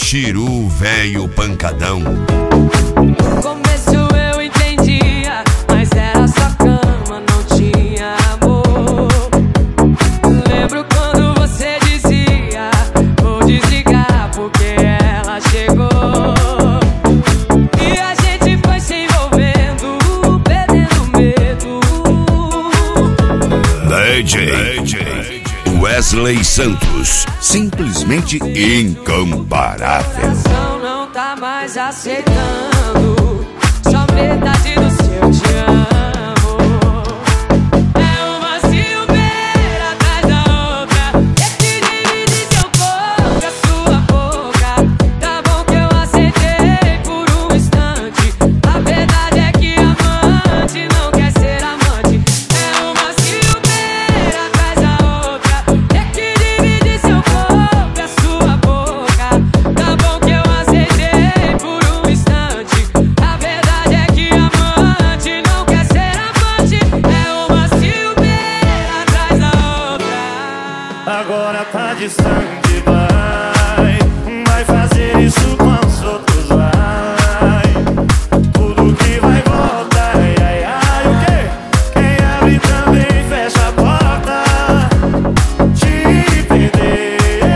Chiru velho pancadão. No começo eu entendia, mas era só cama, não tinha amor. Lembro quando você dizia: vou desligar porque ela chegou. E a gente foi se envolvendo, perdendo medo. DJ Wesley Santos, simplesmente incomparável. Meu coração não tá mais aceitando só metade do seu te amo. É uma ciumeira atrás da outra, quer te dividir seu corpo, a sua boca. Tá bom que eu aceitei por um instante, a verdade é que amante não quer ser amante. É uma ciumeira atrás da outra, quer te dividir seu corpo, a sua boca. Tá bom que eu aceitei por um instante, a verdade é que amante não quer ser amante. É uma ciumeira atrás da outra. Agora tá distante, vai fazer isso com os outros, vai. Tudo que vai voltar, ai, ai, ai, o quê? Quem abre também fecha a porta. Te perder,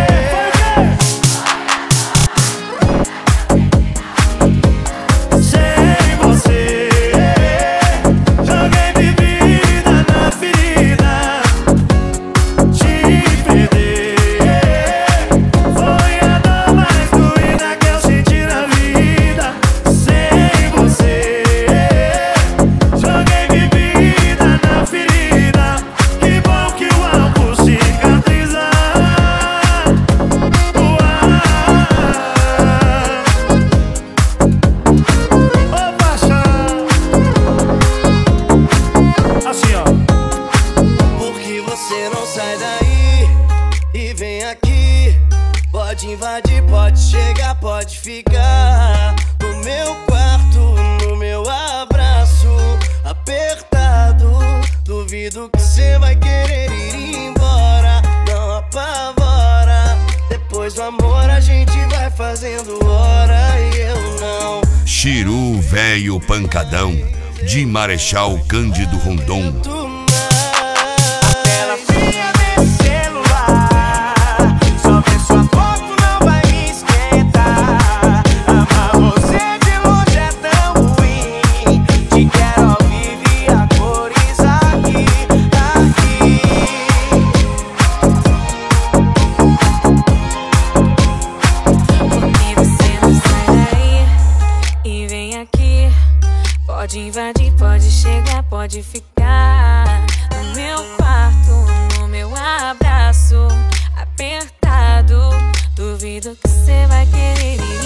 sem você, joguei bebida na ferida. Te perder foi a dor mais doída que eu senti na vida. Sem você, joguei bebida na ferida. Que bom que o álcool cicatriza. Ô paixão, assim ó. Por que você não sai daí e vem aqui? Pode invadir, pode chegar, pode ficar no meu quarto, no meu abraço apertado. Duvido que você vai querer ir embora, não apavora. Depois do amor a gente vai fazendo hora e eu não. Chiru velho pancadão, de Marechal Cândido Rondon. Ela vinha desse celular, só ver sua foto não vai me esquentar. Amar você de longe é tão ruim, te quero ao vivo e a cores aqui, aqui. Por que você não sai daí e vem aqui? Pode invadir, pode chegar, pode ficar no meu quarto, no meu abraço apertado. Duvido que você vai querer ir